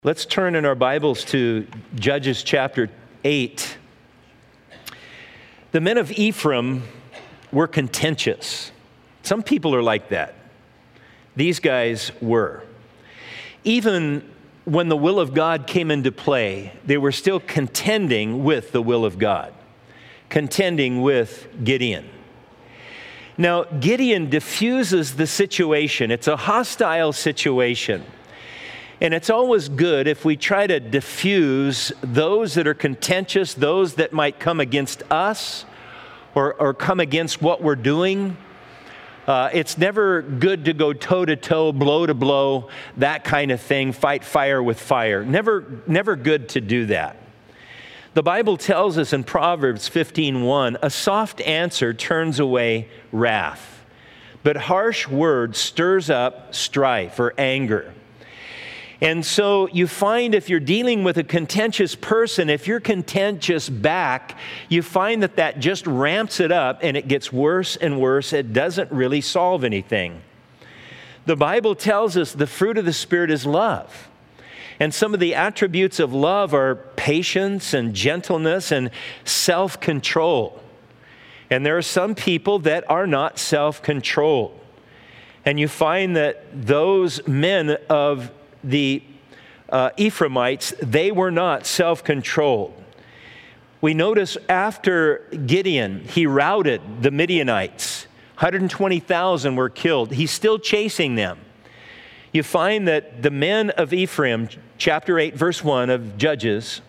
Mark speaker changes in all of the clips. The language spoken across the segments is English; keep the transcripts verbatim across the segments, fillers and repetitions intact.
Speaker 1: Let's turn in our Bibles to Judges chapter eight. The men of Ephraim were contentious. Some people are like that. These guys were. Even when the will of God came into play, they were still contending with the will of God, contending with Gideon. Now, Gideon diffuses the situation. It's a hostile situation. And it's always good if we try to diffuse those that are contentious, those that might come against us or, or come against what we're doing. Uh, it's never good to go toe-to-toe, blow-to-blow, that kind of thing, fight fire with fire. Never, never good to do that. The Bible tells us in Proverbs fifteen one, a soft answer turns away wrath, but harsh words stirs up strife or anger. And so you find if you're dealing with a contentious person, if you're contentious back, you find that that just ramps it up and it gets worse and worse. It doesn't really solve anything. The Bible tells us the fruit of the Spirit is love. And some of the attributes of love are patience and gentleness and self-control. And there are some people that are not self-controlled. And you find that those men of the uh, Ephraimites, they were not self-controlled. We notice after Gideon, he routed the Midianites. one hundred twenty thousand were killed. He's still chasing them. You find that the men of Ephraim, chapter eight, verse one of Judges,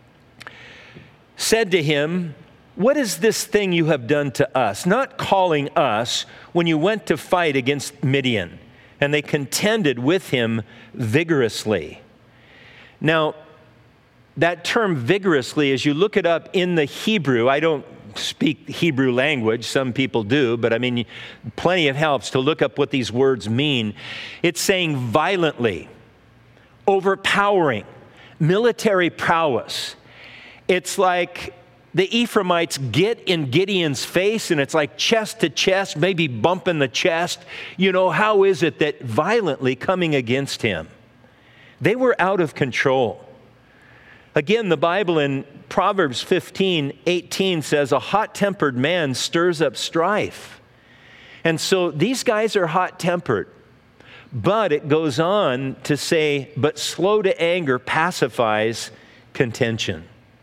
Speaker 1: said to him, "What is this thing you have done to us?" Not calling us when you went to fight against Midian. And they contended with him vigorously. Now, that term vigorously, as you look it up in the Hebrew, I don't speak Hebrew language, some people do, but I mean, plenty of helps to look up what these words mean. It's saying violently, overpowering, military prowess. It's like the Ephraimites get in Gideon's face and it's like chest to chest, maybe bumping the chest. You know, how is it that violently coming against him? They were out of control. Again, the Bible in Proverbs fifteen eighteen says, a hot-tempered man stirs up strife. And so these guys are hot-tempered. But it goes on to say, but slow to anger pacifies contention.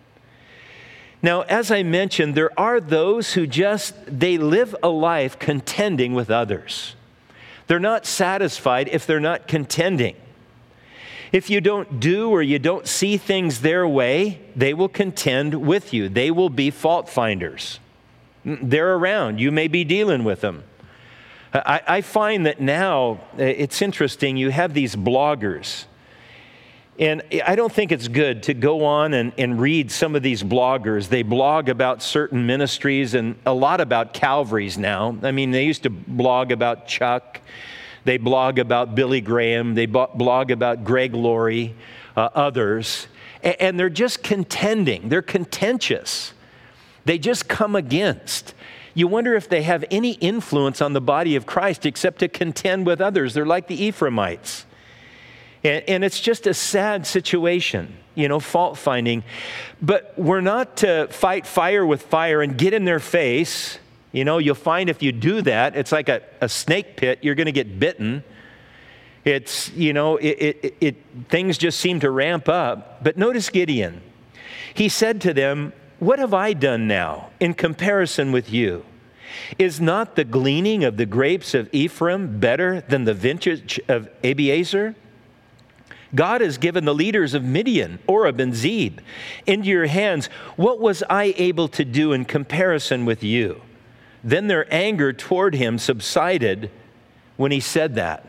Speaker 1: Now, as I mentioned, there are those who just, they live a life contending with others. They're not satisfied if they're not contending. If you don't do or you don't see things their way, they will contend with you. They will be fault finders. They're around. You may be dealing with them. I, I find that now, it's interesting, you have these bloggers. And I don't think it's good to go on and, and read some of these bloggers. They blog about certain ministries and a lot about Calvary's now. I mean, they used to blog about Chuck. They blog about Billy Graham. They blog about Greg Laurie, uh, others. And, and they're just contending. They're contentious. They just come against. You wonder if they have any influence on the body of Christ except to contend with others. They're like the Ephraimites. And it's just a sad situation, you know, fault finding. But we're not to fight fire with fire and get in their face. You know, you'll find if you do that, it's like a, a snake pit. You're going to get bitten. It's, you know, it, it, it, things just seem to ramp up. But notice Gideon. He said to them, "What have I done now in comparison with you? Is not the gleaning of the grapes of Ephraim better than the vintage of Abiezer? God has given the leaders of Midian, Oreb and Zeb, into your hands. What was I able to do in comparison with you?" Then their anger toward him subsided when he said that.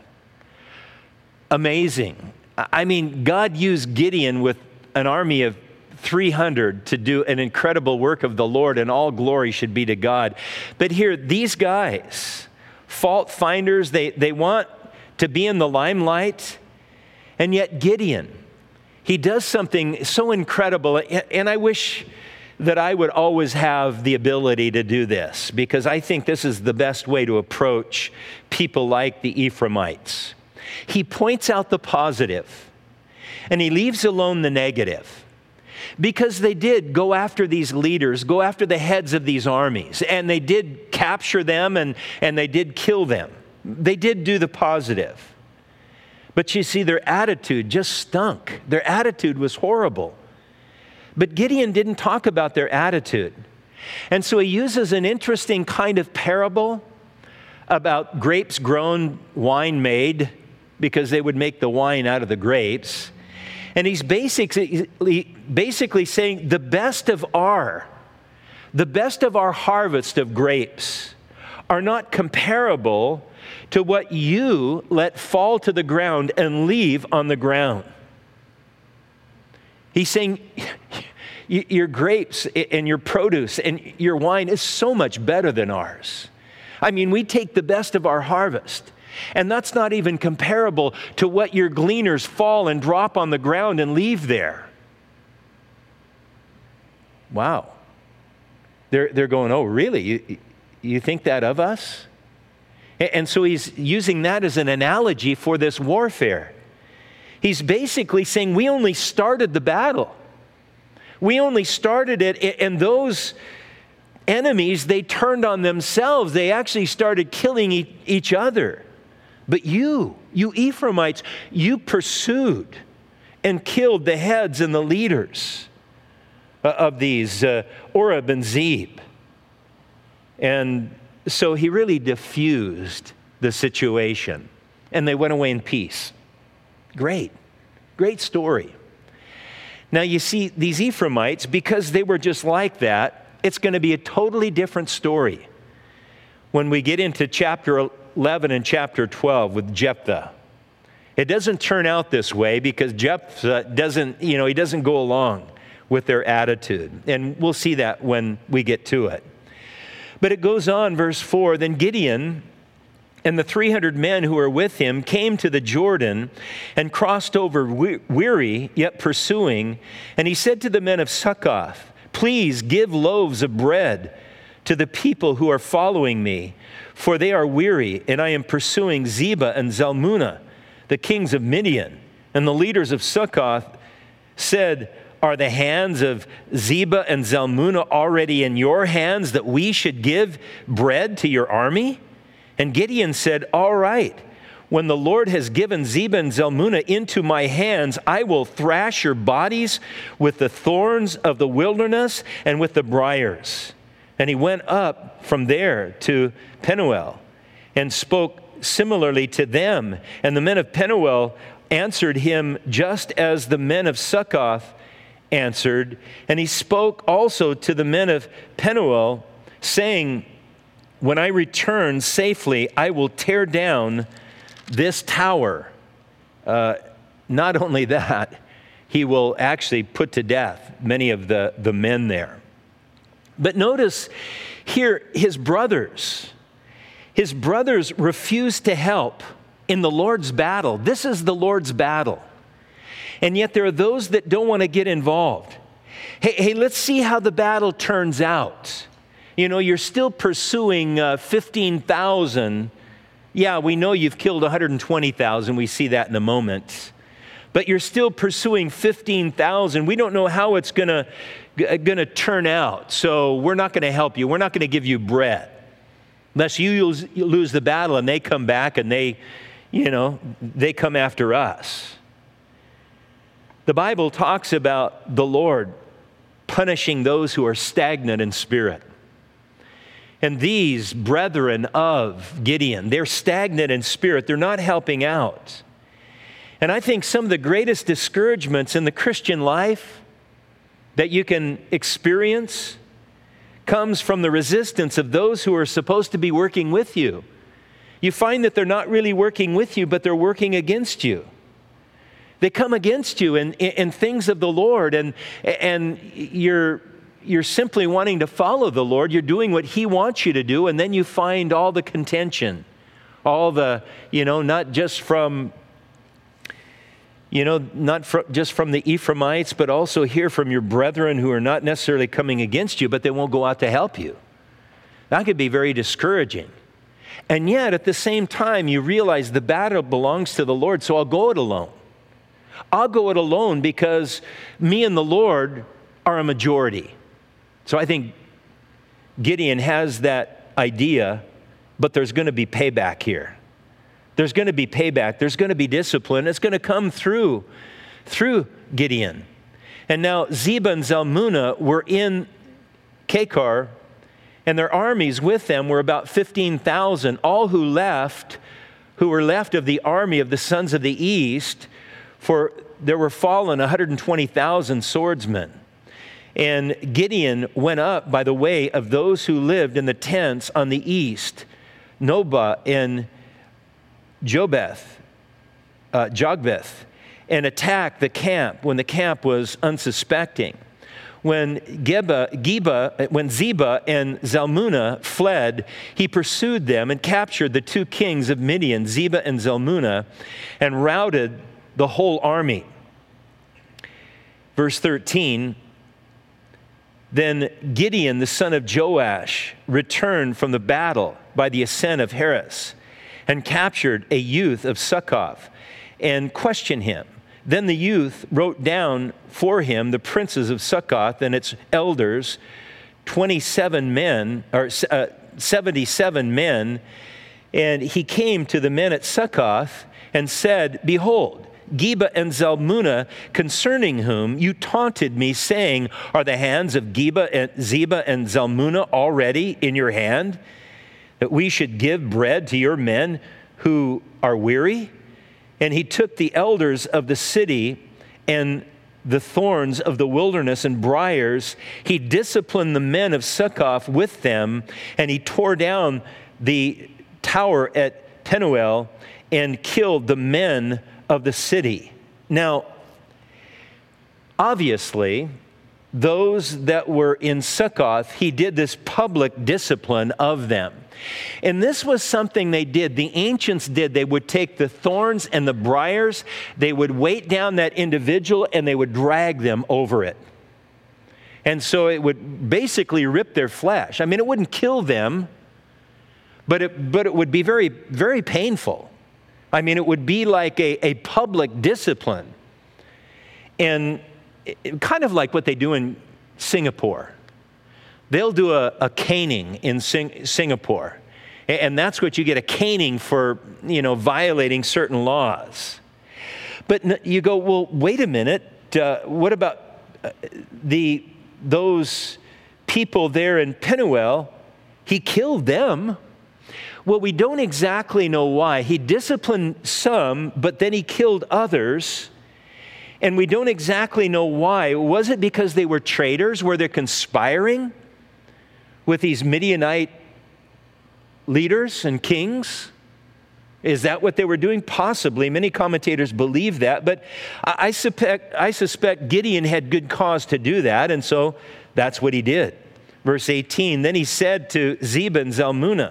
Speaker 1: Amazing. I mean, God used Gideon with an army of three hundred to do an incredible work of the Lord, and all glory should be to God. But here, these guys, fault finders, they, they want to be in the limelight. And yet Gideon, he does something so incredible, and I wish that I would always have the ability to do this, because I think this is the best way to approach people like the Ephraimites. He points out the positive. and he leaves alone the negative. Because they did go after these leaders, go after the heads of these armies, and they did capture them and, and they did kill them. They did do the positive. But you see, their attitude just stunk. Their attitude was horrible. But Gideon didn't talk about their attitude. And so he uses an interesting kind of parable about grapes grown, wine made, because they would make the wine out of the grapes. And he's basically, basically saying the best of our, the best of our harvest of grapes are not comparable to what you let fall to the ground and leave on the ground. He's saying your grapes and your produce and your wine is so much better than ours. I mean, we take the best of our harvest, and that's not even comparable to what your gleaners fall and drop on the ground and leave there. Wow. They're, they're going, oh, really? You, you think that of us? And so he's using that as an analogy for this warfare. He's basically saying we only started the battle. We only started it, and those enemies, they turned on themselves. They actually started killing e- each other. But you, you Ephraimites, you pursued and killed the heads and the leaders of these, uh, Oreb and Zeeb. And so he really diffused the situation, and they went away in peace. Great, great story. Now you see, these Ephraimites, because they were just like that, it's going to be a totally different story when we get into chapter eleven and chapter twelve with Jephthah. It doesn't turn out this way because Jephthah doesn't, you know, he doesn't go along with their attitude. And we'll see that when we get to it. But it goes on, verse four, then Gideon and the three hundred men who were with him came to the Jordan and crossed over weary, yet pursuing. And he said to the men of Succoth, please give loaves of bread to the people who are following me, for they are weary, and I am pursuing Zebah and Zalmunna, the kings of Midian. And the leaders of Succoth said, are the hands of Zebah and Zalmunna already in your hands that we should give bread to your army? And Gideon said, all right, when the Lord has given Zebah and Zalmunna into my hands, I will thrash your bodies with the thorns of the wilderness and with the briars. And he went up from there to Penuel and spoke similarly to them. And the men of Penuel answered him just as the men of Succoth answered. And he spoke also to the men of Penuel, saying, when I return safely, I will tear down this tower. Uh, not only that, he will actually put to death many of the, the men there. But notice here, his brothers, his brothers refused to help in the Lord's battle. This is the Lord's battle. And yet there are those that don't want to get involved. Hey, hey, let's see how the battle turns out. You know, you're still pursuing uh, fifteen thousand. Yeah, we know you've killed one hundred twenty thousand. We see that in a moment. But you're still pursuing fifteen thousand. We don't know how it's going to going to turn out. So we're not going to help you. We're not going to give you bread. Unless you lose, you lose the battle and they come back and they, you know, they come after us. The Bible talks about the Lord punishing those who are stagnant in spirit. And these brethren of Gideon, they're stagnant in spirit. They're not helping out. And I think some of the greatest discouragements in the Christian life that you can experience comes from the resistance of those who are supposed to be working with you. You find that they're not really working with you, but they're working against you. They come against you in, in, in things of the Lord, and, and you're, you're simply wanting to follow the Lord. You're doing what He wants you to do, and then you find all the contention, all the, you know, not just from, you know, not fr- just from the Ephraimites, but also here from your brethren who are not necessarily coming against you, but they won't go out to help you. That could be very discouraging. And yet, at the same time, you realize the battle belongs to the Lord, so I'll go it alone. I'll go it alone because me and the Lord are a majority. So I think Gideon has that idea, but there's going to be payback here. There's going to be payback. There's going to be discipline. It's going to come through, through Gideon. And now Zebah and Zalmunna were in Kekar, and their armies with them were about fifteen thousand. All who left, who were left of the army of the sons of the east, for there were fallen one hundred twenty thousand swordsmen. And Gideon went up by the way of those who lived in the tents on the east, Nobah and Jobeth, uh, Jogbeth, and attacked the camp when the camp was unsuspecting. When Geba, Geba, when Zebah and Zalmunna fled, he pursued them and captured the two kings of Midian, Zebah and Zalmunna, and routed the whole army. Verse thirteen, then Gideon, the son of Joash, returned from the battle by the ascent of Heres and captured a youth of Succoth and questioned him. Then the youth wrote down for him the princes of Succoth and its elders, twenty-seven men, or uh, seventy-seven men, and he came to the men at Succoth and said, behold, Geba and Zalmunna, concerning whom you taunted me, saying, are the hands of Geba and Zebah and Zalmunna already in your hand, that we should give bread to your men who are weary? And he took the elders of the city and the thorns of the wilderness and briars. He disciplined the men of Succoth with them, and he tore down the tower at Penuel and killed the men of the city. Now, obviously, those that were in Succoth, he did this public discipline of them. And this was something they did, the ancients did. They would take the thorns and the briars, they would weight down that individual, and they would drag them over it. And so it would basically rip their flesh. I mean, it wouldn't kill them, but it, but it would be very, very painful. I mean, it would be like a, a public discipline. And it, kind of like what they do in Singapore. They'll do a, a caning in Sing, Singapore. And that's what you get, a caning for, you know, violating certain laws. But you go, well, wait a minute. Uh, what about the those people there in Penuel? He killed them. Well, we don't exactly know why. He disciplined some, but then he killed others. And we don't exactly know why. Was it because they were traitors? Were they conspiring with these Midianite leaders and kings? Is that what they were doing? Possibly. Many commentators believe that, but I suspect, I suspect Gideon had good cause to do that, and so that's what he did. Verse eighteen, then he said to Zebah and Zalmunna,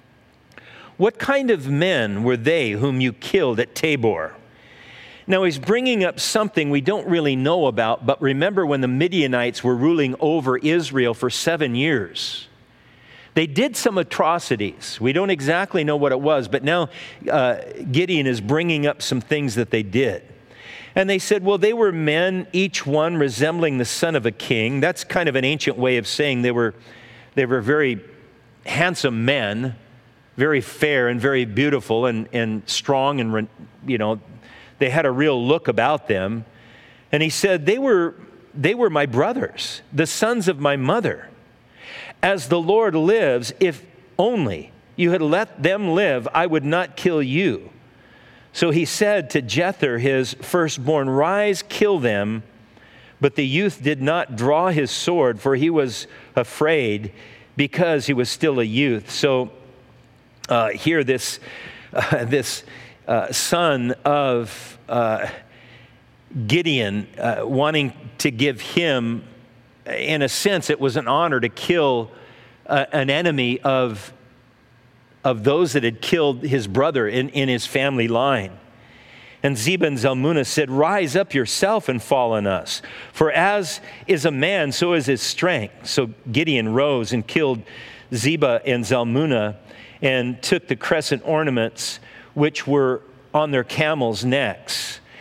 Speaker 1: what kind of men were they whom you killed at Tabor? Now he's bringing up something we don't really know about, but remember when the Midianites were ruling over Israel for seven years. They did some atrocities. We don't exactly know what it was, but now uh, Gideon is bringing up some things that they did. And they said, well, they were men, each one resembling the son of a king. That's kind of an ancient way of saying they were, they were very handsome men, very fair and very beautiful and, and strong and, you know, they had a real look about them. And he said, they were, they were my brothers, the sons of my mother. As the Lord lives, if only you had let them live, I would not kill you. So he said to Jether, his firstborn, rise, kill them. But the youth did not draw his sword, for he was afraid because he was still a youth. So uh, here this, uh, this Uh, son of uh, Gideon, uh, wanting to give him, in a sense, it was an honor to kill uh, an enemy of, of those that had killed his brother in, in his family line. And Zebah and Zalmunna said, rise up yourself and fall on us, for as is a man, so is his strength. So Gideon rose and killed Zebah and Zalmunna and took the crescent ornaments which were on their camels' necks.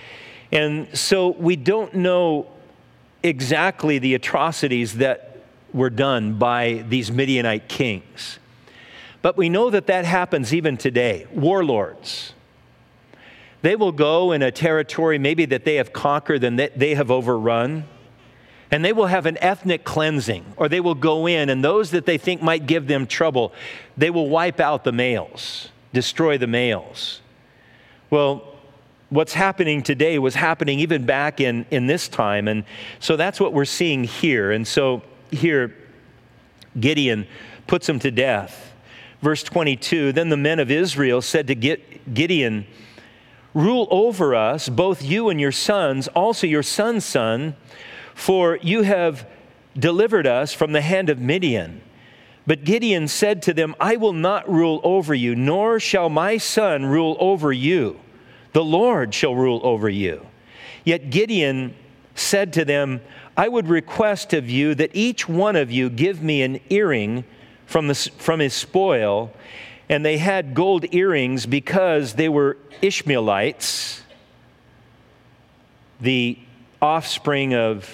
Speaker 1: And so we don't know exactly the atrocities that were done by these Midianite kings. But we know that that happens even today. Warlords. They will go in a territory maybe that they have conquered and that they have overrun, and they will have an ethnic cleansing, or they will go in, and those that they think might give them trouble, they will wipe out the males, destroy the males. Well, what's happening today was happening even back in, in this time, and so that's what we're seeing here. And so here, Gideon puts them to death. Verse twenty-two, then the men of Israel said to Gideon, rule over us, both you and your sons, also your son's son, for you have delivered us from the hand of Midian. But Gideon said to them, I will not rule over you, nor shall my son rule over you. The Lord shall rule over you. Yet Gideon said to them, I would request of you that each one of you give me an earring from, the, from his spoil. And they had gold earrings because they were Ishmaelites, the offspring of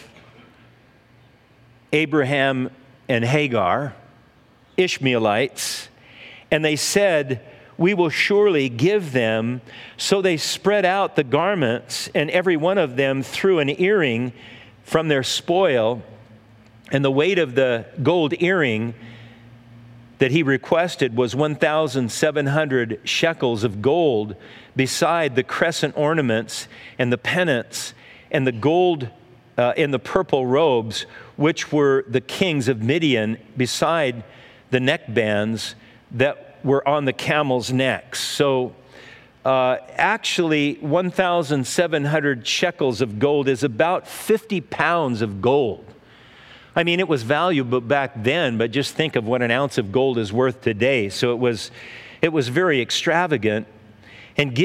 Speaker 1: Abraham and Hagar, Ishmaelites. And they said, we will surely give them. So they spread out the garments, and every one of them threw an earring from their spoil. And the weight of the gold earring that he requested was one thousand seven hundred shekels of gold, beside the crescent ornaments and the pennants and the gold uh, and the purple robes, which were the kings of Midian, beside the neckbands that were on the camels' necks. So uh, actually, one thousand seven hundred shekels of gold is about fifty pounds of gold. I mean, it was valuable back then, but just think of what an ounce of gold is worth today. So it was, it was very extravagant. And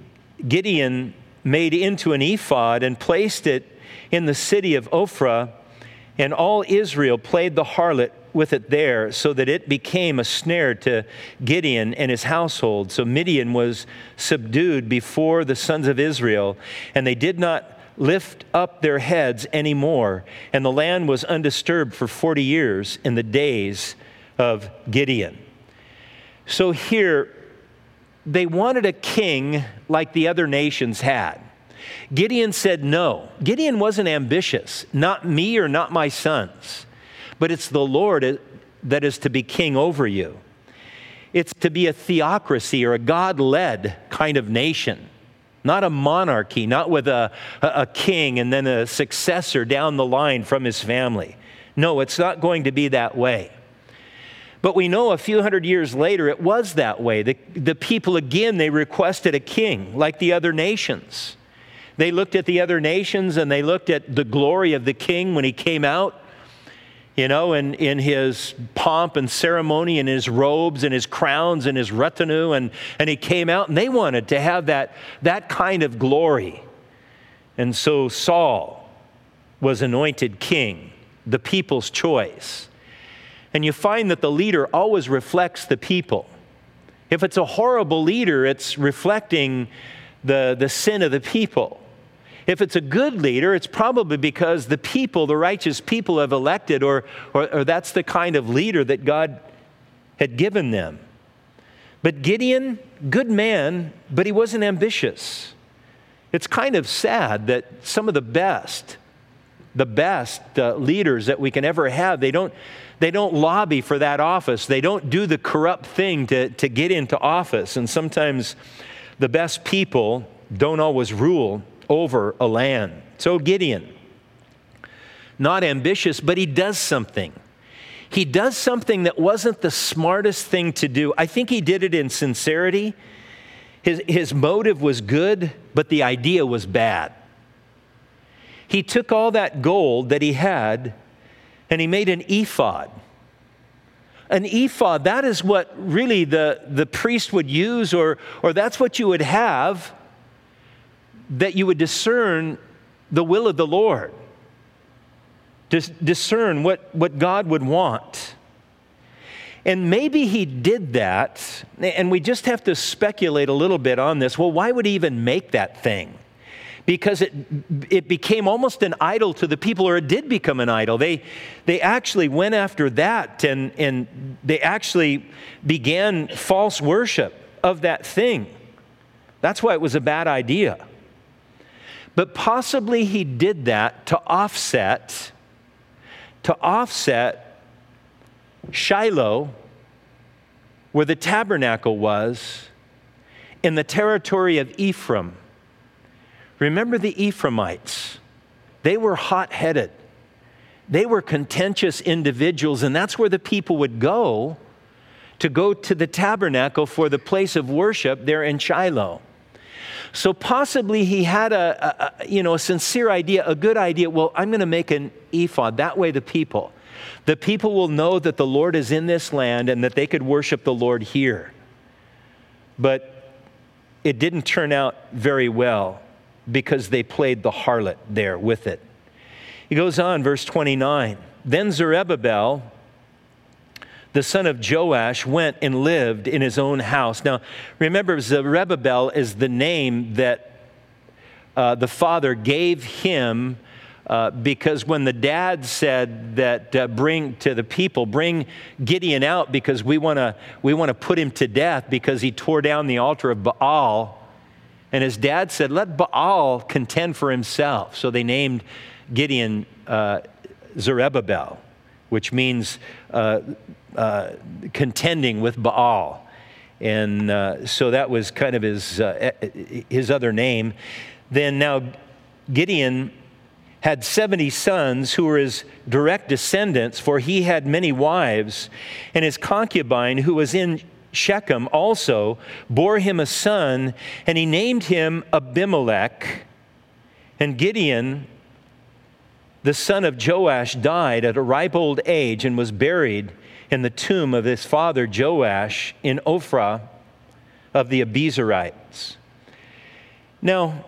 Speaker 1: Gideon made into an ephod and placed it in the city of Ophrah, and all Israel played the harlot with it there, so that it became a snare to Gideon and his household. So Midian was subdued before the sons of Israel, and they did not lift up their heads anymore, and the land was undisturbed for forty years in the days of Gideon. So here, they wanted a king like the other nations had. Gideon said no. Gideon wasn't ambitious, not me or not my sons, but it's the Lord that is to be king over you. It's to be a theocracy or a God-led kind of nation. Not a monarchy, not with a, a king and then a successor down the line from his family. No, it's not going to be that way. But we know a few hundred years later it was that way. The, the people, again, they requested a king like the other nations. They looked at the other nations and they looked at the glory of the king when he came out, you know, in, in his pomp and ceremony and his robes and his crowns and his retinue. And, and he came out and they wanted to have that, that kind of glory. And so Saul was anointed king, the people's choice. And you find that the leader always reflects the people. If it's a horrible leader, it's reflecting the, the sin of the people. If it's a good leader, it's probably because the people, the righteous people have elected, or, or, or that's the kind of leader that God had given them. But Gideon, good man, but he wasn't ambitious. It's kind of sad that some of the best, the best uh, leaders that we can ever have, they don't, they don't lobby for that office. They don't do the corrupt thing to, to get into office. And sometimes the best people don't always rule over a land. So Gideon, not ambitious, but he does something. He does something that wasn't the smartest thing to do. I think he did it in sincerity. His, his motive was good, but the idea was bad. He took all that gold that he had and he made an ephod. An ephod, that is what really the, the priest would use, or, or that's what you would have, that you would discern the will of the Lord, dis- discern what, what God would want. And maybe he did that, and we just have to speculate a little bit on this. Well, why would he even make that thing? because it, it became almost an idol to the people, or it did become an idol. They, they actually went after that, and, and they actually began false worship of that thing. That's why it was a bad idea. But possibly he did that to offset, to offset Shiloh, where the tabernacle was, in the territory of Ephraim. Remember the Ephraimites. They were hot-headed. They were contentious individuals, and that's where the people would go to go to the tabernacle for the place of worship there in Shiloh. So possibly he had a, a, you know, a sincere idea, a good idea. Well, I'm going to make an ephod. That way the people, the people will know that the Lord is in this land and that they could worship the Lord here. But it didn't turn out very well because they played the harlot there with it. He goes on, verse twenty-nine. Then Zerubbabel, the son of Joash, went and lived in his own house. Now, remember, Zerubbabel is the name that uh, the father gave him uh, because when the dad said that uh, bring to the people, bring Gideon out because we want to we want to put him to death because he tore down the altar of Baal. And his dad said, let Baal contend for himself. So they named Gideon uh, Zerubbabel, which means uh, uh, contending with Baal. And uh, so that was kind of his, uh, his other name. Then now Gideon had seventy sons who were his direct descendants, for he had many wives. And his concubine, who was in Shechem, also bore him a son, and he named him Abimelech. And Gideon, the son of Joash, died at a ripe old age and was buried in the tomb of his father Joash in Ophrah of the Abiezrites. Now,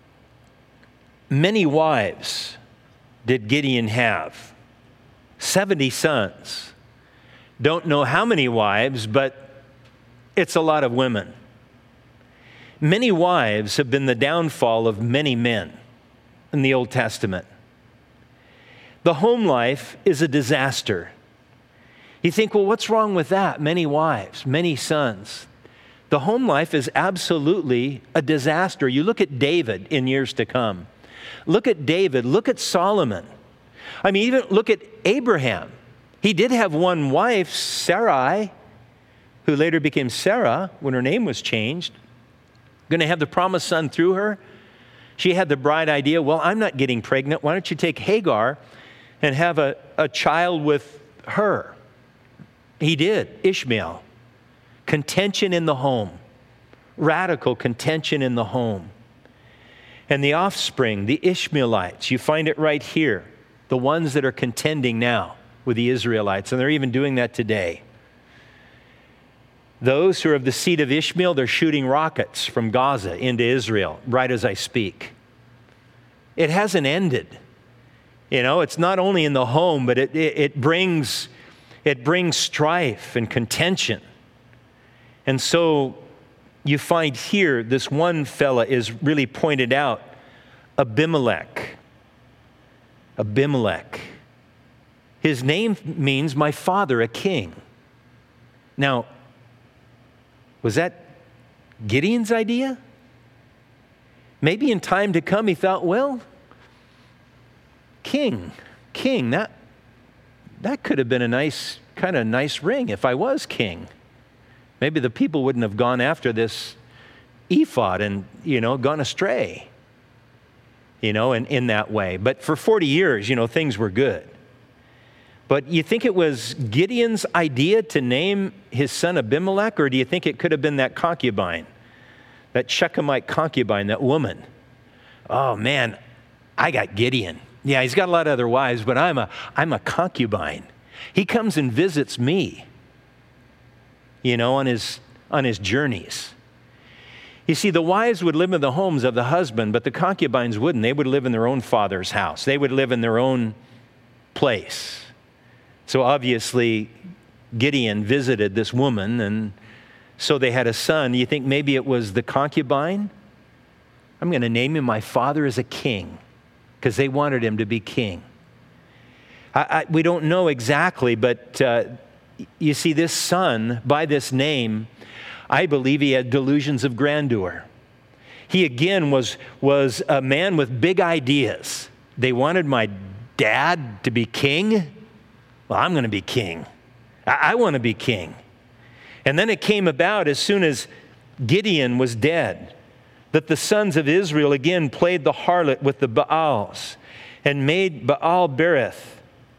Speaker 1: many wives did Gideon have. seventy sons. Don't know how many wives, but it's a lot of women. Many wives have been the downfall of many men in the Old Testament. The home life is a disaster. You think, well, what's wrong with that? Many wives, many sons. The home life is absolutely a disaster. You look at David in years to come. Look at David. Look at Solomon. I mean, even look at Abraham. He did have one wife, Sarai, who later became Sarah when her name was changed. Going to have the promised son through her. She had the bright idea, well, I'm not getting pregnant. Why don't you take Hagar and have a, a child with her? He did, Ishmael. Contention in the home. Radical contention in the home. And the offspring, the Ishmaelites, you find it right here. The ones that are contending now with the Israelites, and they're even doing that today. Those who are of the seed of Ishmael, they're shooting rockets from Gaza into Israel right as I speak. It hasn't ended. You know, it's not only in the home, but it, it, it brings it brings strife and contention. And so you find here, this one fella is really pointed out, Abimelech. Abimelech. His name means my father, a king. Now, was that Gideon's idea? Maybe in time to come he thought, well, king, king, that, that could have been a nice, kind of nice ring if I was king. Maybe the people wouldn't have gone after this ephod and, you know, gone astray, you know, in, in that way. But for forty years, you know, things were good. But you think it was Gideon's idea to name his son Abimelech, or do you think it could have been that concubine, that Shechemite concubine, that woman? Oh man, I got Gideon. Yeah, he's got a lot of other wives, but I'm a, I'm a concubine. He comes and visits me, you know, on his, on his journeys. You see, the wives would live in the homes of the husband, but the concubines wouldn't. They would live in their own father's house. They would live in their own place. So obviously, Gideon visited this woman, and so they had a son. You think maybe it was the concubine I'm going to name him my father as a king, because they wanted him to be king. I, I, we don't know exactly, but uh, you see, this son, by this name, I believe he had delusions of grandeur. He again was, was a man with big ideas. They wanted my dad to be king. Well, I'm going to be king. I, I want to be king. And then it came about as soon as Gideon was dead, that the sons of Israel again played the harlot with the Baals and made Baal Berith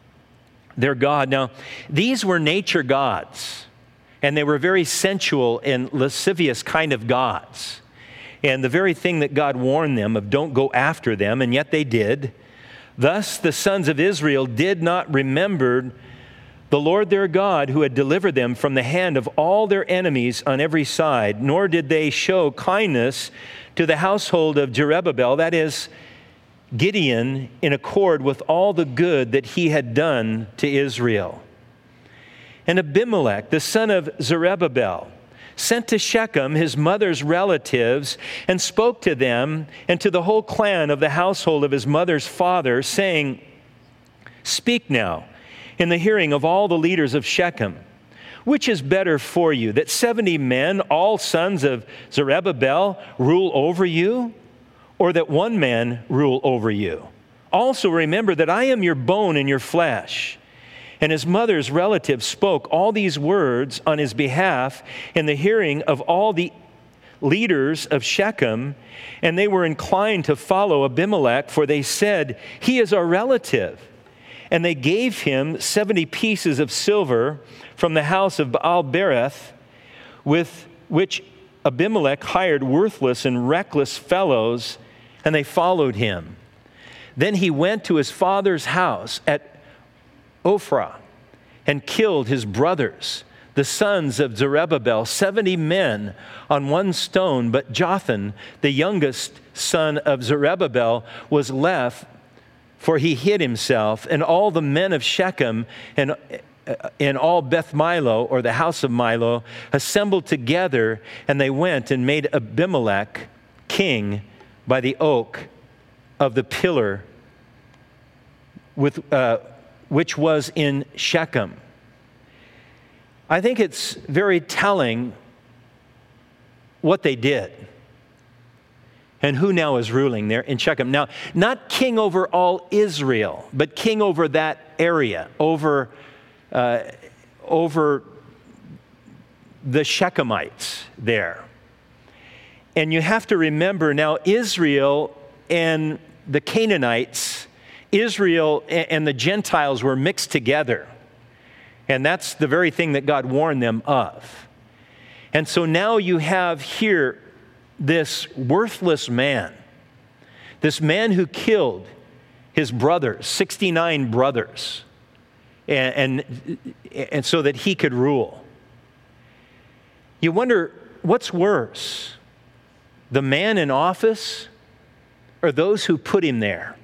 Speaker 1: their god. Now, these were nature gods, and they were very sensual and lascivious kind of gods. And the very thing that God warned them of, don't go after them, and yet they did. Thus, the sons of Israel did not remember the Lord their God, who had delivered them from the hand of all their enemies on every side, nor did they show kindness to the household of Jerubbaal, that is, Gideon, in accord with all the good that he had done to Israel. And Abimelech, the son of Zerubbabel, sent to Shechem his mother's relatives and spoke to them and to the whole clan of the household of his mother's father, saying, "Speak now in the hearing of all the leaders of Shechem, which is better for you, that seventy men, all sons of Zerubbabel, rule over you, or that one man rule over you? Also remember that I am your bone and your flesh." And his mother's relatives spoke all these words on his behalf in the hearing of all the leaders of Shechem, and they were inclined to follow Abimelech, for they said, "He is our relative." And they gave him seventy pieces of silver from the house of Baal Berith, with which Abimelech hired worthless and reckless fellows, and they followed him. Then he went to his father's house at Ophrah and killed his brothers, the sons of Zerubbabel, seventy men on one stone. But Jotham, the youngest son of Zerubbabel, was left, for he hid himself, and all the men of Shechem and, and all Beth Milo, or the house of Milo, assembled together, and they went and made Abimelech king by the oak of the pillar with uh, which was in Shechem. I think it's very telling what they did and who now is ruling there in Shechem. Now, not king over all Israel, but king over that area, over, uh, over the Shechemites there. And you have to remember now, Israel and the Canaanites, Israel and the Gentiles were mixed together. And that's the very thing that God warned them of. And so now you have here this worthless man, this man who killed his brothers, sixty-nine brothers, and, and, and so that he could rule. You wonder, what's worse, the man in office or those who put him there?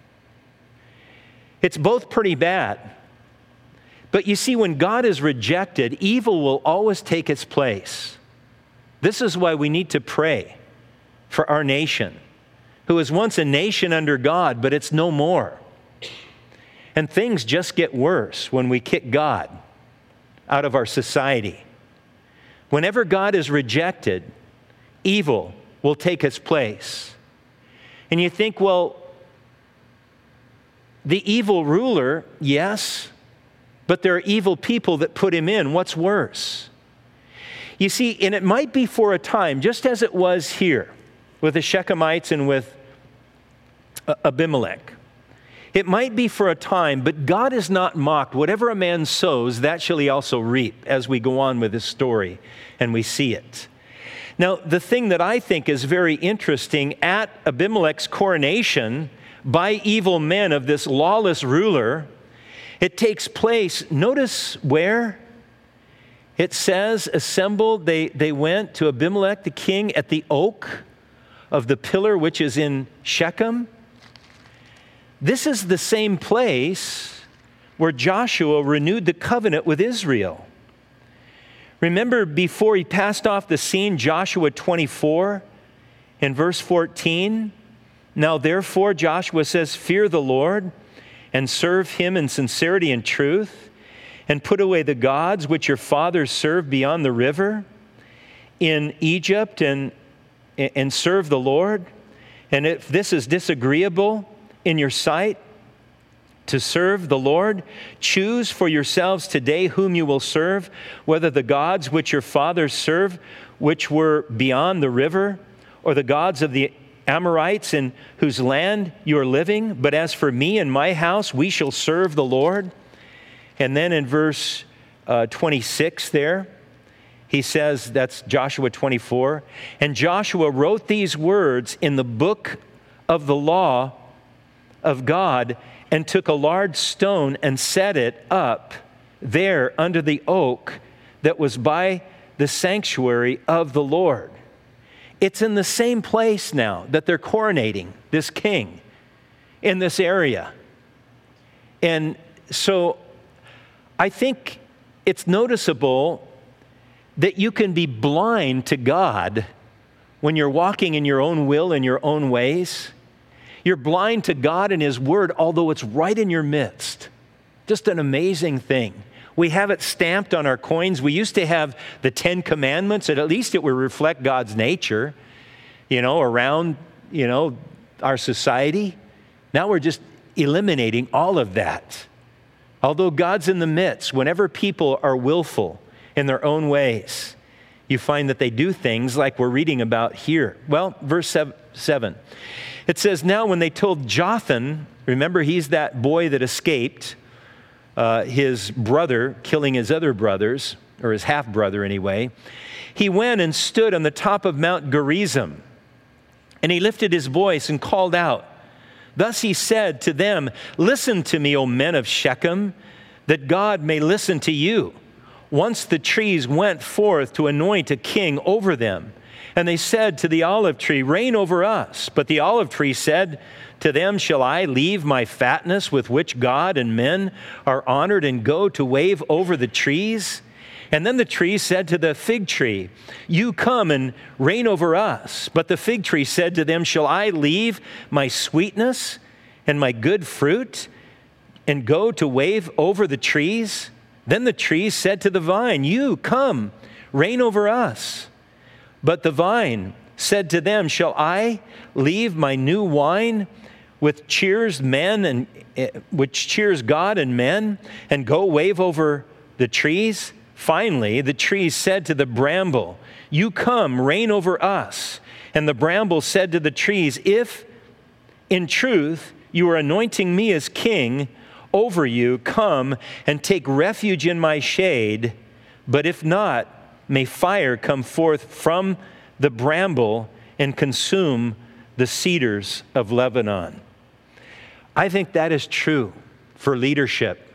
Speaker 1: It's both pretty bad. But you see, when God is rejected, evil will always take its place. This is why we need to pray for our nation, who was once a nation under God, but it's no more. And things just get worse when we kick God out of our society. Whenever God is rejected, evil will take its place. And you think, well, the evil ruler, yes, but there are evil people that put him in. What's worse? You see, and it might be for a time, just as it was here with the Shechemites and with Abimelech. It might be for a time, but God is not mocked. Whatever a man sows, that shall he also reap, as we go on with this story and we see it. Now, the thing that I think is very interesting, at Abimelech's coronation by evil men of this lawless ruler, it takes place, notice where? It says, assembled, they, they went to Abimelech the king at the oak of the pillar which is in Shechem. This is the same place where Joshua renewed the covenant with Israel. Remember, before he passed off the scene, Joshua twenty-four, In verse fourteen, now therefore, Joshua says, fear the Lord and serve him in sincerity and truth, and put away the gods which your fathers served beyond the river in Egypt, and, and serve the Lord. And if this is disagreeable in your sight, to serve the Lord, choose for yourselves today whom you will serve, whether the gods which your fathers served, which were beyond the river, or the gods of the Amorites in whose land you are living. But as for me and my house, we shall serve the Lord. And then in verse uh, twenty-six there, he says, that's Joshua twenty-four, and Joshua wrote these words in the book of the law of God, and took a large stone and set it up there under the oak that was by the sanctuary of the Lord. It's in the same place now that they're coronating this king in this area. And so I think it's noticeable that you can be blind to God when you're walking in your own will and your own ways. You're blind to God and His Word, although it's right in your midst. Just an amazing thing. We have it stamped on our coins. We used to have the Ten Commandments, and at least it would reflect God's nature, you know, around, you know, our society. Now we're just eliminating all of that. Although God's in the midst, whenever people are willful in their own ways, you find that they do things like we're reading about here. Well, verse seven. It says, now when they told Jotham, remember he's that boy that escaped uh, his brother, killing his other brothers, or his half-brother anyway, he went and stood on the top of Mount Gerizim, and he lifted his voice and called out. Thus he said to them, listen to me, O men of Shechem, that God may listen to you. Once the trees went forth to anoint a king over them, and they said to the olive tree, reign over us. But the olive tree said to them, shall I leave my fatness with which God and men are honored and go to wave over the trees? And then the tree said to the fig tree, you come and reign over us. But the fig tree said to them, shall I leave my sweetness and my good fruit and go to wave over the trees? Then the tree said to the vine, you come, reign over us. But the vine said to them, shall I leave my new wine, which cheers men and which cheers God and men, and go wave over the trees? Finally, the tree said to the bramble, you come, reign over us. And the bramble said to the trees, if in truth you are anointing me as king over you, come and take refuge in my shade. But if not, may fire come forth from the bramble and consume the cedars of Lebanon. I think that is true for leadership,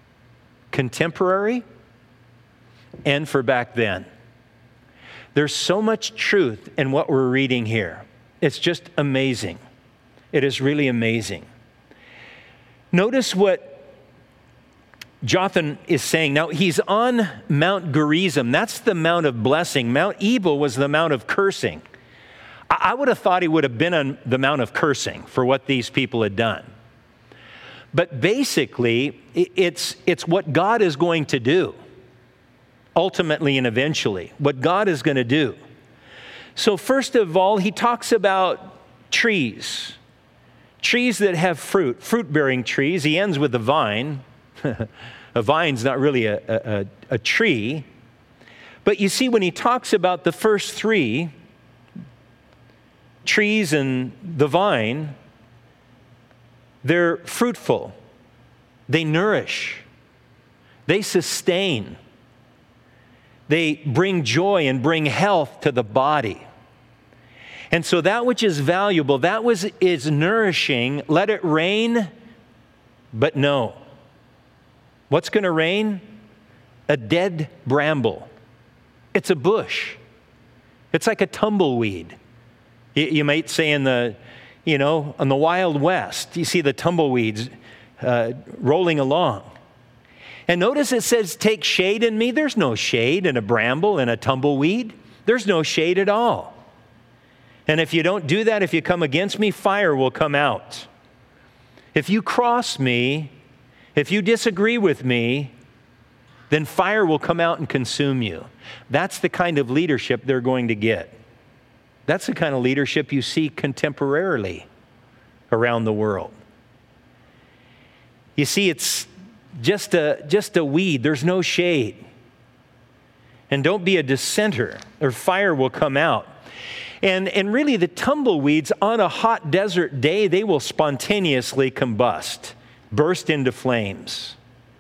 Speaker 1: contemporary and for back then. There's so much truth in what we're reading here. It's just amazing. It is really amazing. Notice what Jotham is saying. Now, he's on Mount Gerizim. That's the Mount of Blessing. Mount Ebal was the Mount of Cursing. I would have thought he would have been on the Mount of Cursing for what these people had done. But basically, it's, it's what God is going to do, ultimately and eventually, what God is going to do. So first of all, he talks about trees, trees that have fruit, fruit-bearing trees. He ends with the vine. A vine's not really a, a, a tree. But you see, when he talks about the first three, trees and the vine, they're fruitful. They nourish. They sustain. They bring joy and bring health to the body. And so that which is valuable, that which is nourishing, let it rain, but no. What's going to rain? A dead bramble. It's a bush. It's like a tumbleweed. You, you might say in the, you know, in the Wild West, you see the tumbleweeds uh, rolling along. And notice it says, take shade in me. There's no shade in a bramble and a tumbleweed. There's no shade at all. And if you don't do that, if you come against me, fire will come out. If you cross me, if you disagree with me, then fire will come out and consume you. That's the kind of leadership they're going to get. That's the kind of leadership you see contemporarily around the world. You see, it's just a, just a weed. There's no shade. And don't be a dissenter, or fire will come out. And, and really, the tumbleweeds on a hot desert day, they will spontaneously combust, burst into flames.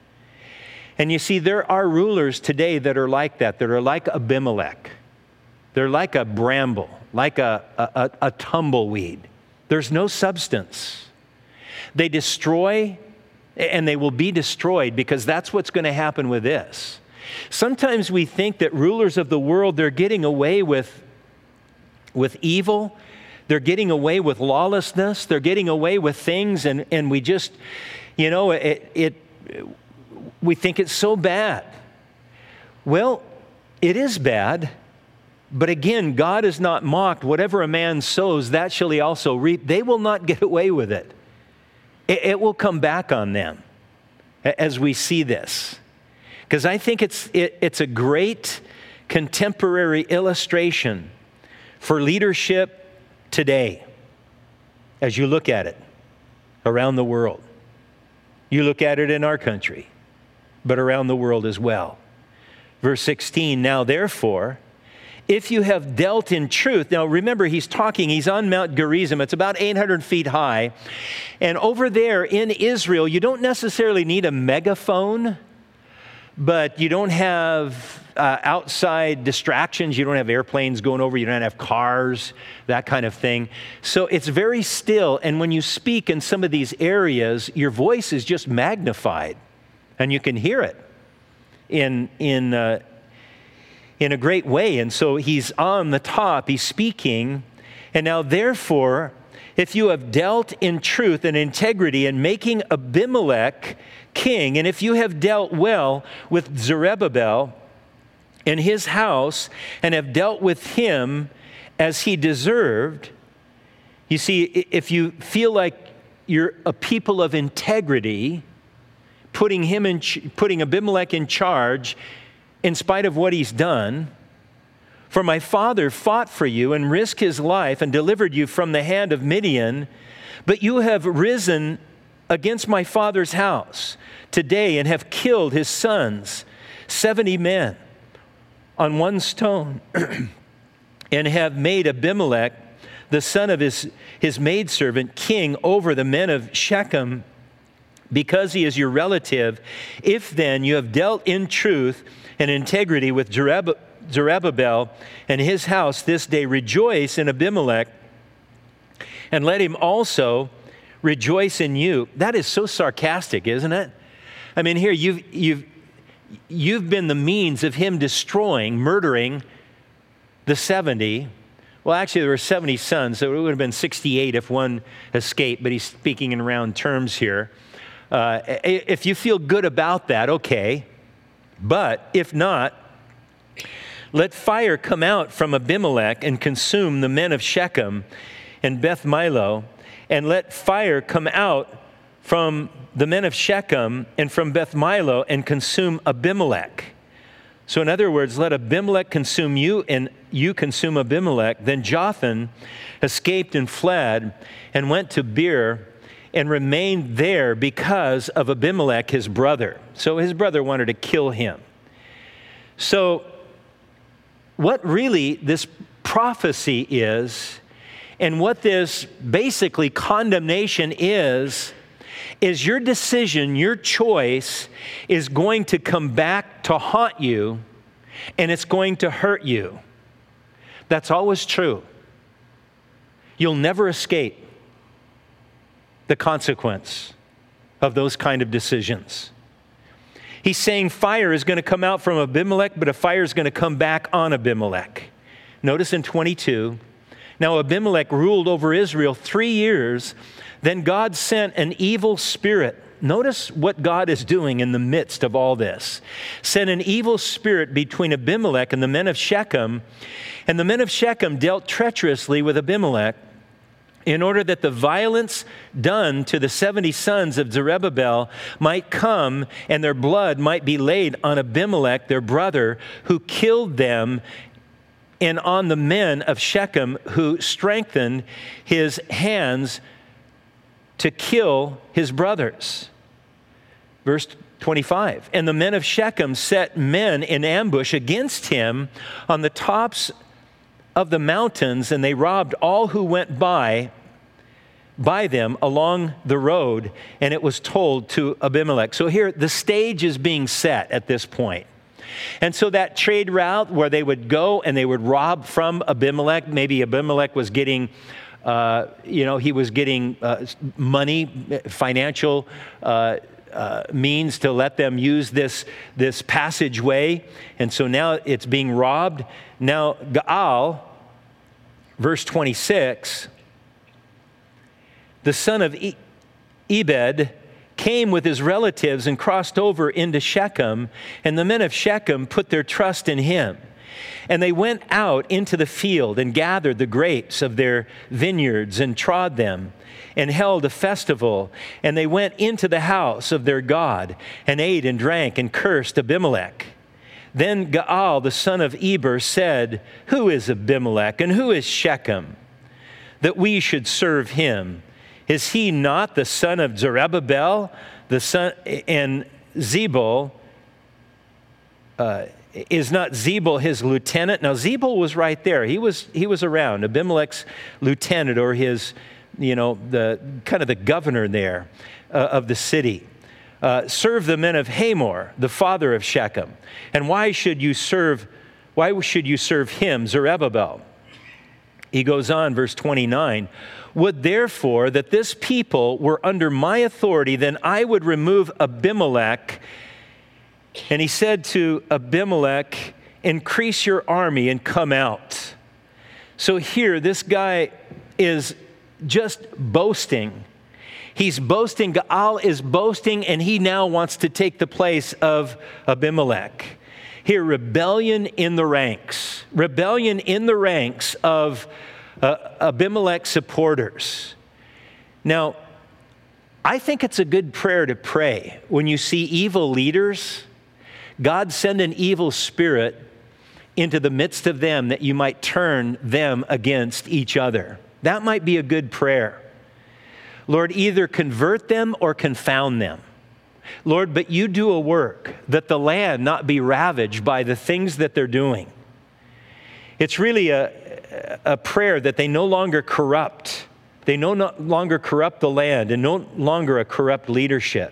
Speaker 1: And you see, there are rulers today that are like that, that are like Abimelech. They're like a bramble, like a, a, a tumbleweed. There's no substance. They destroy, and they will be destroyed, because that's what's going to happen with this. Sometimes we think that rulers of the world, they're getting away with, with evil. They're getting away with lawlessness. They're getting away with things, and, and we just, you know, it, it we think it's so bad. Well, it is bad, but again, God is not mocked. Whatever a man sows, that shall he also reap. They will not get away with it. It, it will come back on them as we see this. Because I think it's it, it's a great contemporary illustration for leadership today as you look at it around the world. You look at it in our country, but around the world as well. Verse sixteen, now therefore, if you have dealt in truth. Now remember, he's talking, he's on Mount Gerizim. It's about eight hundred feet high. And over there in Israel, you don't necessarily need a megaphone, but you don't have uh, outside distractions. You don't have airplanes going over. You don't have cars, that kind of thing. So it's very still. And when you speak in some of these areas, your voice is just magnified. And you can hear it in, in, uh, in a great way. And so he's on the top. He's speaking. And now, therefore, if you have dealt in truth and integrity in making Abimelech king, and if you have dealt well with Zerubbabel and his house, and have dealt with him as he deserved, you see, if you feel like you're a people of integrity, putting him in, putting Abimelech in charge, in spite of what he's done, for my father fought for you and risked his life and delivered you from the hand of Midian, but you have risen against my father's house today and have killed his sons, seventy men, on one stone, and have made Abimelech, the son of his, his maidservant, king over the men of Shechem, because he is your relative. If then you have dealt in truth and integrity with Zerubbabel and his house this day, rejoice in Abimelech, and let him also rejoice in you. That is so sarcastic, isn't it? I mean, here you've you've you've been the means of him destroying, murdering the seventy. Well, actually, there were seventy sons, so it would have been sixty-eight if one escaped, but he's speaking in round terms here. Uh, if you feel good about that, okay. But if not, let fire come out from Abimelech and consume the men of Shechem and Beth Milo, and let fire come out from the men of Shechem and from Beth Milo and consume Abimelech. So in other words, let Abimelech consume you and you consume Abimelech. Then Jotham escaped and fled and went to Beer and remained there because of Abimelech, his brother. So his brother wanted to kill him. So what really this prophecy is, and what this basically condemnation is, is your decision, your choice is going to come back to haunt you, and it's going to hurt you. That's always true. You'll never escape the consequence of those kind of decisions. He's saying fire is going to come out from Abimelech, but a fire is going to come back on Abimelech. Notice in twenty-two, now Abimelech ruled over Israel three years. Then God sent an evil spirit Notice what God is doing in the midst of all this. Sent an evil spirit between Abimelech and the men of Shechem, and the men of Shechem dealt treacherously with Abimelech in order that the violence done to the seventy sons of Zerubbabel might come and their blood might be laid on Abimelech, their brother, who killed them, and on the men of Shechem who strengthened his hands to kill his brothers. Verse twenty-five, and the men of Shechem set men in ambush against him on the tops of the mountains, and they robbed all who went by by them along the road, and it was told to Abimelech. So here, the stage is being set at this point. And so that trade route where they would go and they would rob from Abimelech, maybe Abimelech was getting, uh, you know, he was getting uh, money, financial uh, uh, means to let them use this, this passageway. And so now it's being robbed. Now, Gaal, verse twenty-six, the son of e- Ebed came with his relatives and crossed over into Shechem, and the men of Shechem put their trust in him. And they went out into the field and gathered the grapes of their vineyards and trod them and held a festival. And they went into the house of their God and ate and drank and cursed Abimelech. Then Gaal, the son of Eber, said, "Who is Abimelech and who is Shechem, that we should serve him? Is he not the son of Zerubbabel, the son, and Zebul, uh, is not Zebul his lieutenant?" Now, Zebul was right there. He was he was around, Abimelech's lieutenant, or his, you know, the kind of the governor there uh, of the city. Uh, serve the men of Hamor, the father of Shechem. And why should you serve? Why should you serve him, Zerubbabel? He goes on, verse twenty-nine. Would therefore that this people were under my authority, then I would remove Abimelech. And he said to Abimelech, increase your army and come out. So here, this guy is just boasting. He's boasting, Gaal is boasting, and he now wants to take the place of Abimelech. Here, rebellion in the ranks. Rebellion in the ranks of uh, Abimelech supporters. Now, I think it's a good prayer to pray when you see evil leaders. God, send an evil spirit into the midst of them that you might turn them against each other. That might be a good prayer. Lord, either convert them or confound them. Lord, but you do a work that the land not be ravaged by the things that they're doing. It's really a, a prayer that they no longer corrupt. They no longer corrupt the land and no longer a corrupt leadership.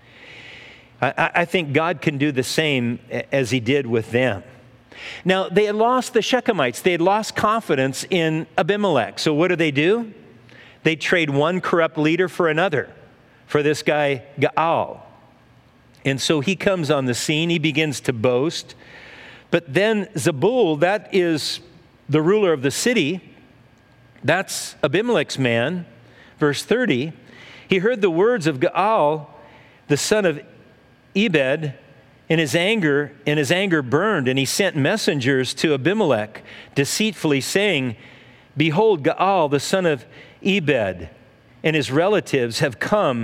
Speaker 1: I, I think God can do the same as he did with them. Now, they had lost the Shechemites. They had lost confidence in Abimelech. So what do they do? They trade one corrupt leader for another, for this guy, Gaal. And so he comes on the scene. He begins to boast. But then Zebul, that is the ruler of the city, that's Abimelech's man. Verse thirty, he heard the words of Gaal, the son of Ebed, and his anger, and his anger burned, and he sent messengers to Abimelech, deceitfully saying, behold, Gaal, the son of Ebed, and his relatives have come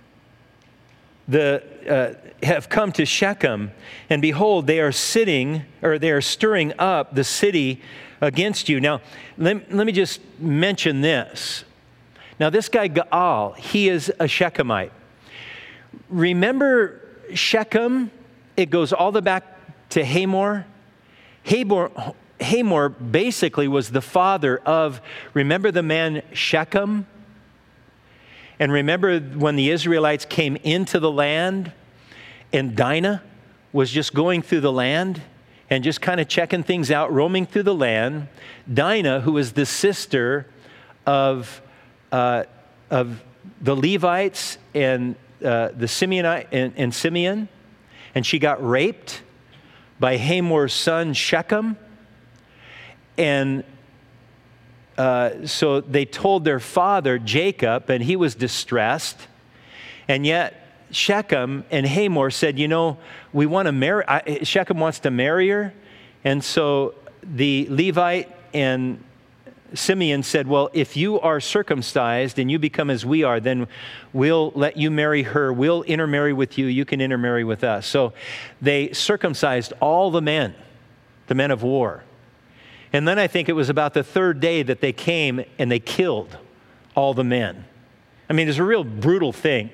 Speaker 1: the uh, have come to Shechem, and behold, they are sitting, or they are stirring up the city against you. Now, let, let me just mention this. Now, this guy Gaal, he is a Shechemite. Remember Shechem? It goes all the back to Hamor. Hamor, Hamor basically was the father of, remember the man Shechem? And remember when the Israelites came into the land and Dinah was just going through the land and just kind of checking things out, roaming through the land. Dinah, who was the sister of, uh, of the Levites and uh, the Simeonite and, and Simeon, and she got raped by Hamor's son Shechem. And Uh, so they told their father, Jacob, and he was distressed. And yet Shechem and Hamor said, you know, we want to marry, I, Shechem wants to marry her. And so the Levite and Simeon said, well, if you are circumcised and you become as we are, then we'll let you marry her. We'll intermarry with you. You can intermarry with us. So they circumcised all the men, the men of war. And then I think it was about the third day that they came and they killed all the men. I mean, it's a real brutal thing.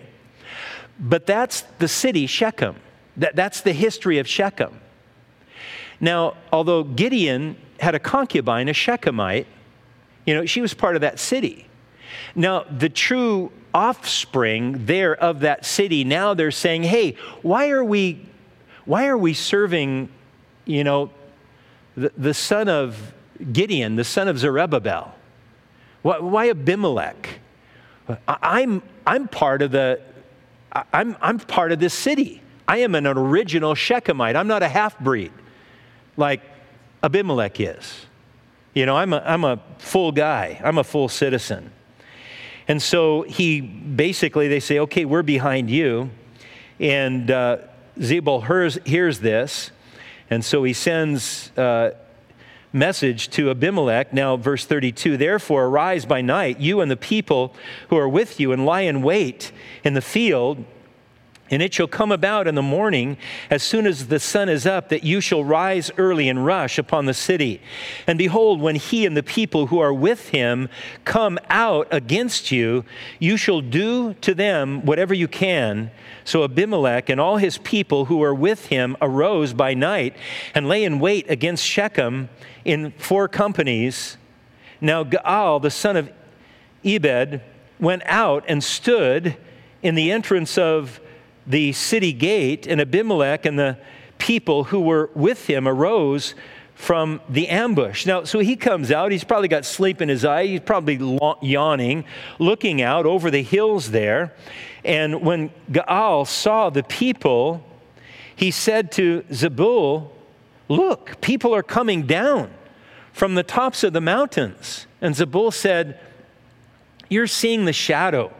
Speaker 1: But that's the city Shechem. That, that's the history of Shechem. Now, although Gideon had a concubine, a Shechemite, you know, she was part of that city. Now, the true offspring there of that city, now they're saying, hey, why are we, why are we serving, you know, the, the son of Gideon, the son of Zerubbabel? Why, why Abimelech? I'm, I'm part of the, I'm, I'm part of this city. I am an original Shechemite. I'm not a half-breed like Abimelech is. You know, I'm a, I'm a full guy. I'm a full citizen. And so he basically, they say, okay, we're behind you. And uh, Zebul hears, hears this. And so he sends a message to Abimelech. Now, verse thirty-two, therefore arise by night, you and the people who are with you, and lie in wait in the field. And it shall come about in the morning, as soon as the sun is up, that you shall rise early and rush upon the city. And behold, when he and the people who are with him come out against you, you shall do to them whatever you can. So Abimelech and all his people who were with him arose by night and lay in wait against Shechem in four companies. Now Gaal, the son of Ebed, went out and stood in the entrance of the city gate, and Abimelech and the people who were with him arose from the ambush. Now, so he comes out. He's probably got sleep in his eye. He's probably yawning, looking out over the hills there. And when Gaal saw the people, he said to Zebul, look, people are coming down from the tops of the mountains. And Zebul said, you're seeing the shadow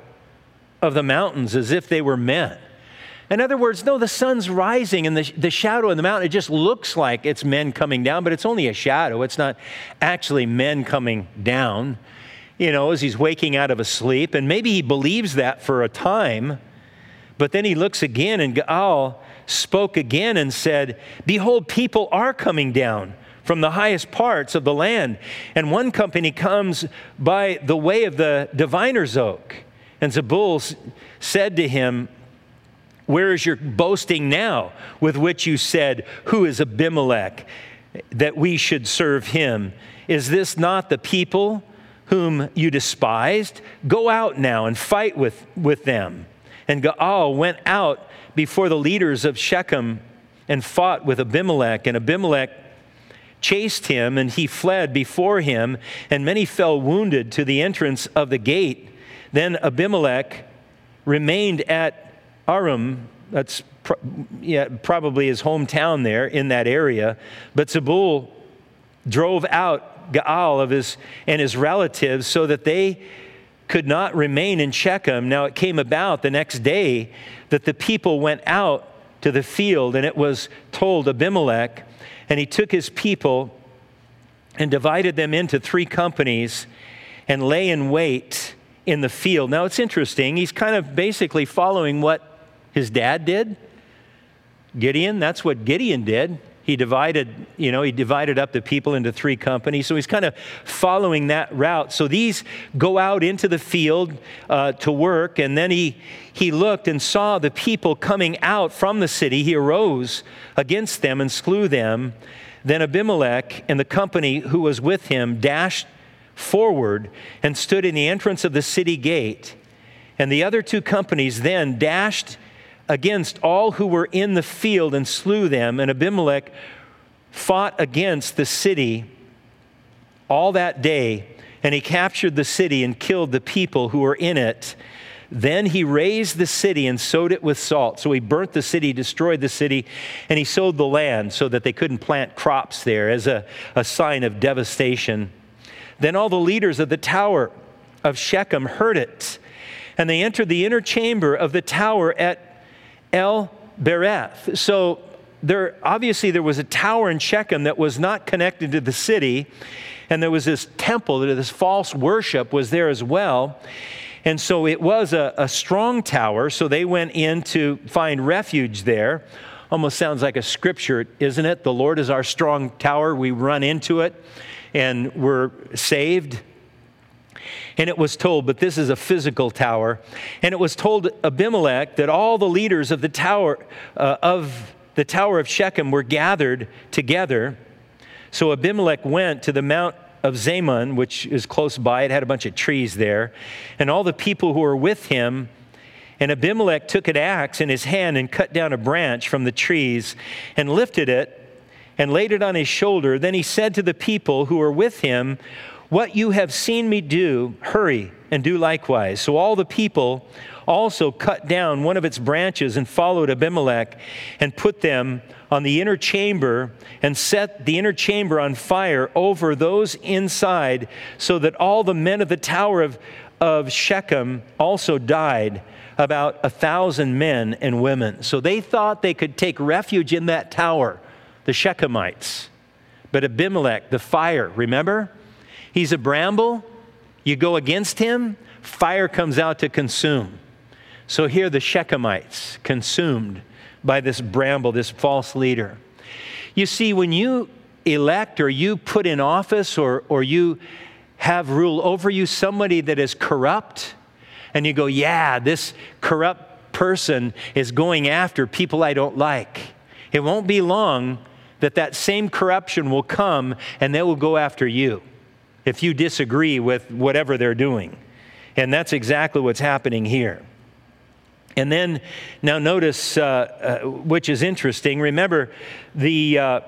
Speaker 1: of the mountains as if they were men. In other words, no, the sun's rising and the, the shadow of the mountain, it just looks like it's men coming down, but it's only a shadow. It's not actually men coming down, you know, as he's waking out of a sleep. And maybe he believes that for a time, but then he looks again, and Gaal spoke again and said, behold, people are coming down from the highest parts of the land. And one company comes by the way of the diviner's oak. And Zebul said to him, where is your boasting now with which you said, who is Abimelech, that we should serve him? Is this not the people whom you despised? Go out now and fight with, with them. And Gaal went out before the leaders of Shechem and fought with Abimelech. And Abimelech chased him, and he fled before him, and many fell wounded to the entrance of the gate. Then Abimelech remained at Aram, that's pro- yeah, probably his hometown there in that area. But Zebul drove out Gaal of his and his relatives so that they could not remain in Shechem. Now it came about the next day that the people went out to the field, and it was told Abimelech, and he took his people and divided them into three companies and lay in wait in the field. Now it's interesting. He's kind of basically following what his dad did. Gideon, that's what Gideon did. He divided, you know, he divided up the people into three companies. So he's kind of following that route. So these go out into the field uh, to work, and then he he looked and saw the people coming out from the city. He arose against them and slew them. Then Abimelech and the company who was with him dashed forward and stood in the entrance of the city gate. And the other two companies then dashed against all who were in the field and slew them. And Abimelech fought against the city all that day, and he captured the city and killed the people who were in it. Then he razed the city and sowed it with salt. So he burnt the city, destroyed the city, and he sowed the land so that they couldn't plant crops there as a, a sign of devastation. Then all the leaders of the tower of Shechem heard it, and they entered the inner chamber of the tower at El Bereth. So there, obviously there was a tower in Shechem that was not connected to the city, and there was this temple, this false worship was there as well. And so it was a, a strong tower, so they went in to find refuge there. Almost sounds like a scripture, isn't it? The Lord is our strong tower. We run into it, and we're saved. And it was told, but this is a physical tower, and it was told Abimelech that all the leaders of the tower uh, of the tower of Shechem were gathered together. So Abimelech went to the Mount of Zaman, which is close by. It had a bunch of trees there, and all the people who were with him. And Abimelech took an axe in his hand and cut down a branch from the trees and lifted it and laid it on his shoulder. Then he said to the people who were with him, "What you have seen me do, hurry and do likewise." So all the people also cut down one of its branches and followed Abimelech and put them on the inner chamber and set the inner chamber on fire over those inside, so that all the men of the tower of, of Shechem also died, about a thousand men and women. So they thought they could take refuge in that tower, the Shechemites. But Abimelech, the fire, remember? He's a bramble. You go against him, fire comes out to consume. So here the Shechemites consumed by this bramble, this false leader. You see, when you elect or you put in office or, or you have rule over you somebody that is corrupt, and you go, yeah, this corrupt person is going after people I don't like, it won't be long that that same corruption will come and they will go after you if you disagree with whatever they're doing. And that's exactly what's happening here. And then, now notice, uh, uh, which is interesting, remember, the, uh,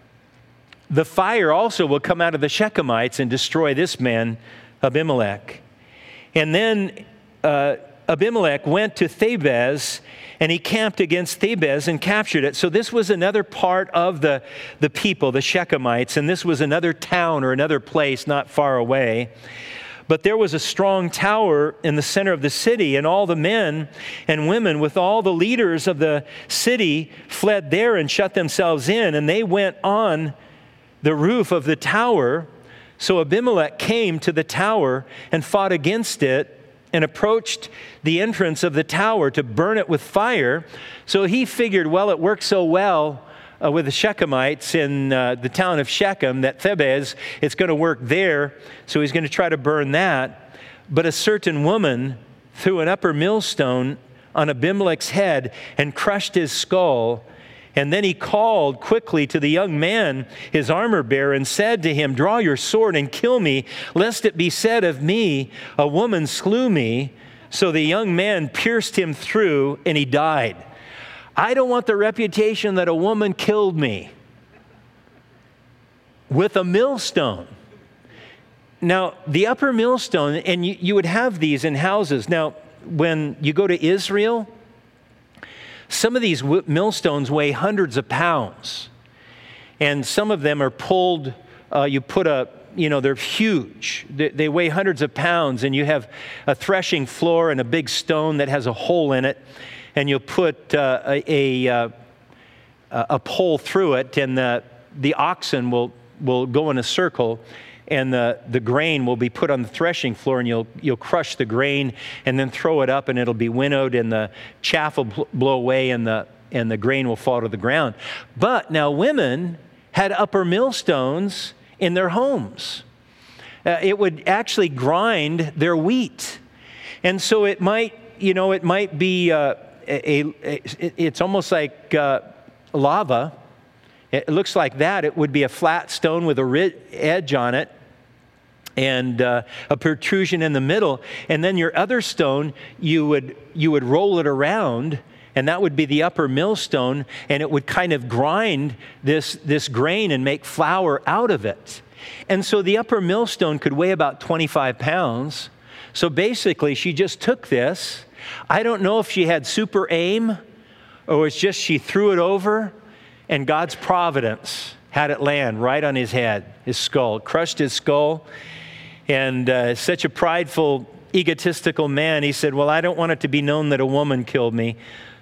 Speaker 1: the fire also will come out of the Shechemites and destroy this man, Abimelech. And then uh, Abimelech went to Thebez, and he camped against Thebez and captured it. So this was another part of the, the people, the Shechemites, and this was another town or another place not far away. But there was a strong tower in the center of the city, and all the men and women with all the leaders of the city fled there and shut themselves in, and they went on the roof of the tower. So Abimelech came to the tower and fought against it and approached the entrance of the tower to burn it with fire. So he figured, well, it worked so well Uh, with the Shechemites in uh, the town of Shechem, that Thebez, it's going to work there, so he's going to try to burn that. But a certain woman threw an upper millstone on Abimelech's head and crushed his skull. And then he called quickly to the young man, his armor bearer, and said to him, "Draw your sword and kill me, lest it be said of me, a woman slew me." So the young man pierced him through, and he died. I don't want the reputation that a woman killed me with a millstone. Now, the upper millstone, and you, you would have these in houses. Now, when you go to Israel, some of these millstones weigh hundreds of pounds. And some of them are pulled, uh, you put a, you know, they're huge. They, they weigh hundreds of pounds, and you have a threshing floor and a big stone that has a hole in it. And you'll put uh, a, a, a pole through it, and the, the oxen will, will go in a circle, and the, the grain will be put on the threshing floor, and you'll, you'll crush the grain and then throw it up, and it'll be winnowed, and the chaff will blow away, and the, and the grain will fall to the ground. But now women had upper millstones in their homes. Uh, it would actually grind their wheat. And so it might, you know, it might be... Uh, A, a, it's almost like uh, lava. It looks like that. It would be a flat stone with a ri- edge on it and uh, a protrusion in the middle. And then your other stone, you would you would roll it around, and that would be the upper millstone, and it would kind of grind this, this grain and make flour out of it. And so the upper millstone could weigh about twenty-five pounds. So basically, she just took this. I don't know if she had super aim or it's just she threw it over, and God's providence had it land right on his head, his skull, crushed his skull. And uh, such a prideful, egotistical man, he said, well, I don't want it to be known that a woman killed me.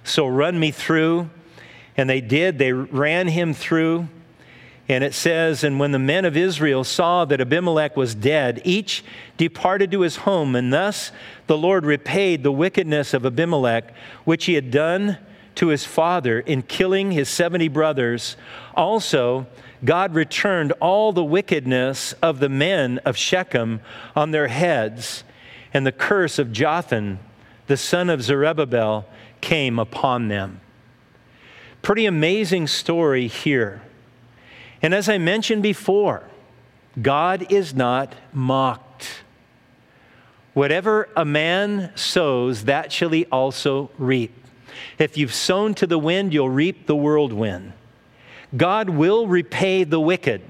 Speaker 1: So run me through. And they did. They ran him through. And it says, and when the men of Israel saw that Abimelech was dead, each departed to his home. And thus the Lord repaid the wickedness of Abimelech, which he had done to his father in killing his seventy brothers. Also, God returned all the wickedness of the men of Shechem on their heads, and the curse of Jotham, the son of Zerubbabel, came upon them. Pretty amazing story here. And as I mentioned before, God is not mocked. Whatever a man sows, that shall he also reap. If you've sown to the wind, you'll reap the whirlwind. God will repay the wicked.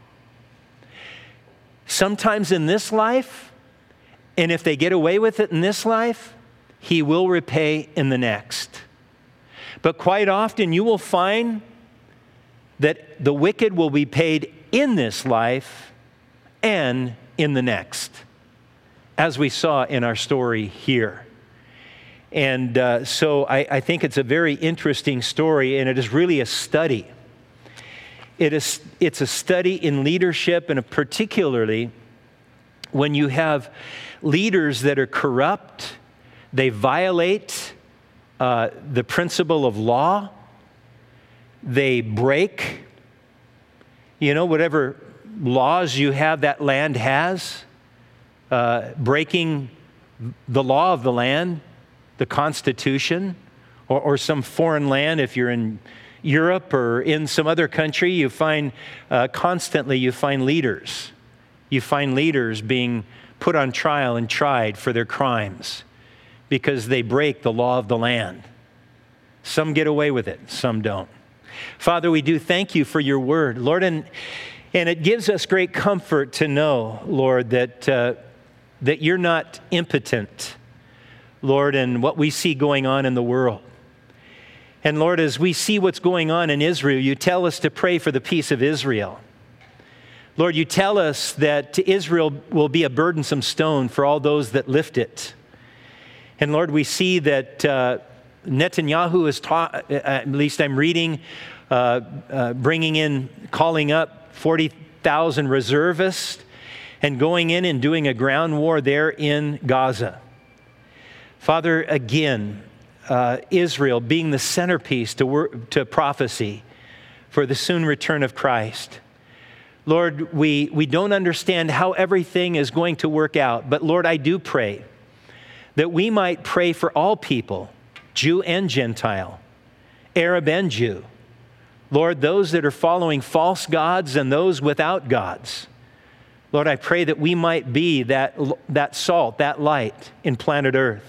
Speaker 1: Sometimes in this life, and if they get away with it in this life, he will repay in the next. But quite often you will find that the wicked will be paid in this life and in the next, as we saw in our story here. And uh, so I, I think it's a very interesting story, and it is really a study. It is, it's a study in leadership, and particularly when you have leaders that are corrupt, they violate uh, the principle of law, they break, you know, whatever laws you have that land has, uh, breaking the law of the land, the Constitution, or, or some foreign land. If you're in Europe or in some other country, you find uh, constantly you find leaders. You find leaders being put on trial and tried for their crimes because they break the law of the land. Some get away with it, some don't. Father, we do thank you for your word, Lord, and, and it gives us great comfort to know, Lord, that, uh, that you're not impotent, Lord, in what we see going on in the world. And Lord, as we see what's going on in Israel, you tell us to pray for the peace of Israel. Lord, you tell us that Israel will be a burdensome stone for all those that lift it. And Lord, we see that uh, Netanyahu is taught, at least I'm reading, uh, uh, bringing in, calling up forty thousand reservists and going in and doing a ground war there in Gaza. Father, again, uh, Israel being the centerpiece to, work, to prophecy for the soon return of Christ. Lord, we, we don't understand how everything is going to work out, but Lord, I do pray that we might pray for all people, Jew and Gentile, Arab and Jew. Lord, those that are following false gods and those without gods. Lord, I pray that we might be that, that salt, that light in planet Earth.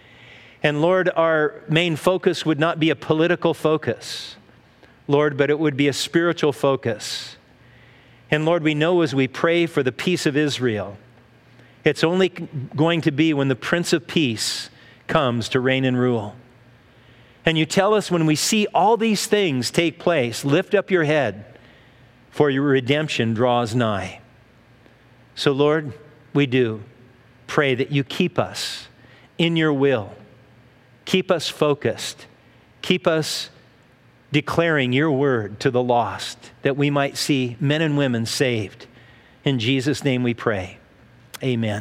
Speaker 1: And Lord, our main focus would not be a political focus, Lord, but it would be a spiritual focus. And Lord, we know as we pray for the peace of Israel, it's only going to be when the Prince of Peace comes to reign and rule. And you tell us when we see all these things take place, lift up your head, for your redemption draws nigh. So Lord, we do pray that you keep us in your will. Keep us focused. Keep us declaring your word to the lost, that we might see men and women saved. In Jesus' name we pray. Amen.